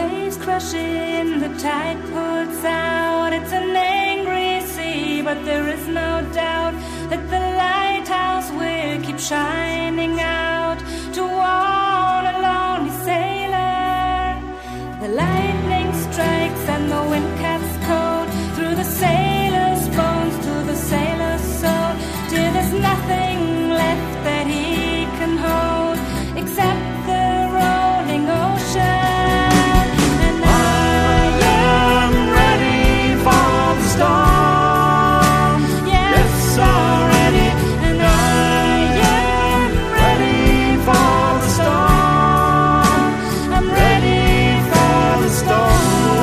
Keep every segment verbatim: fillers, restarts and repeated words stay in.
waves crash in, the tide pulls out. It's an angry sea, but there is no doubt that the lighthouse will keep shining out to warn a lonely sailor. The lightning strikes and the wind cuts cold through the sailor's bones to the sailor's soul, till there's nothing left that he can hold except the rolling ocean. And I am ready for the storm. Yes, already. And I am ready for the storm. I'm ready for the storm.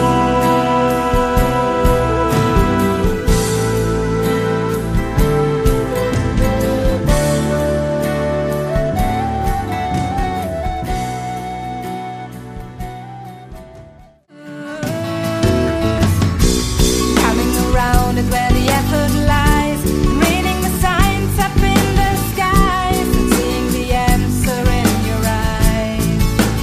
Coming around is where the effort lies, reading the signs up in the skies and seeing the answer in your eyes.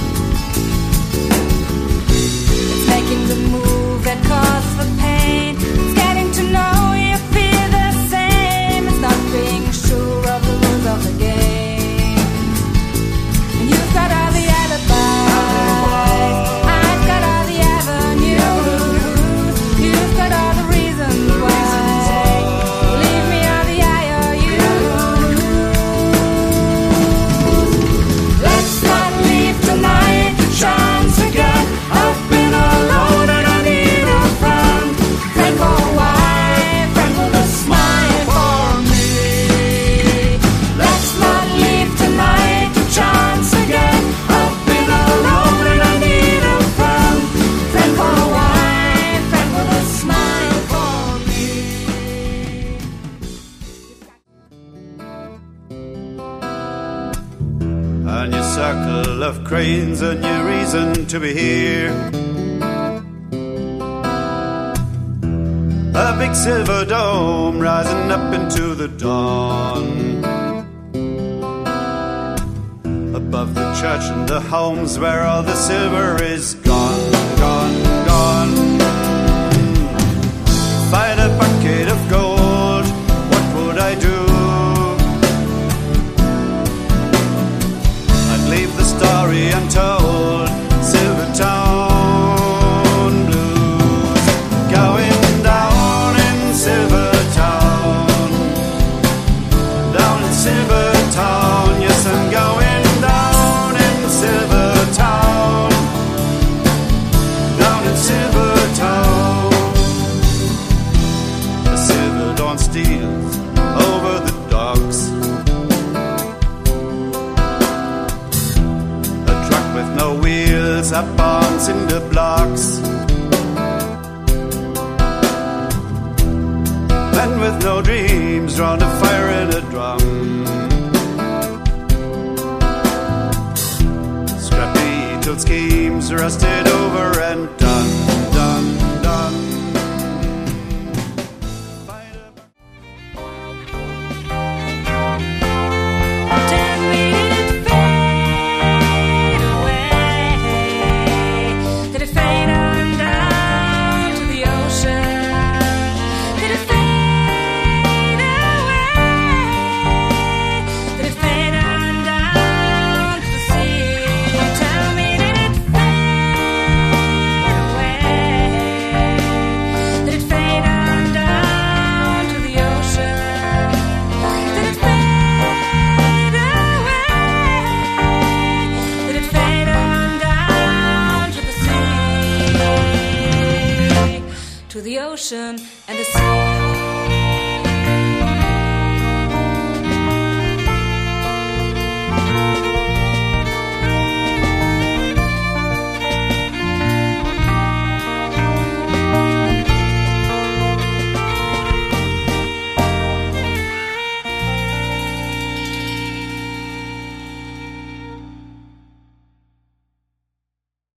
It's making the move that caused the pain. It's getting to know you feel the same. It's not being sure of the rules of the game. And you've got all the alibis, I've got all the avenues. You've got all the reasons why. Leave me all the I O Us. Let's not leave tonight the chance again. I've been alone and I need a friend. Friend for a while, friend with a smile for me. Let's not leave tonight the chance again. I've been alone and I need a friend. Friend for a while, friend with a smile for me. And your circle of cranes and your reason to be here. A big silver dome rising up into the dawn. Above the church and the homes where all the silver is gone, gone, gone. Find a bucket of gold, what would I do? I'd leave the story untold, Silver Town blues. Going down in Silver Town, down in Silver Town. Yes, I'm going down in Silver Town, down in Silver Town. The silver dawn steals over the docks. A truck with no wheels up on cinder blocks. Men with no dreams round a fire in a drum. Scrappy till schemes rusted over and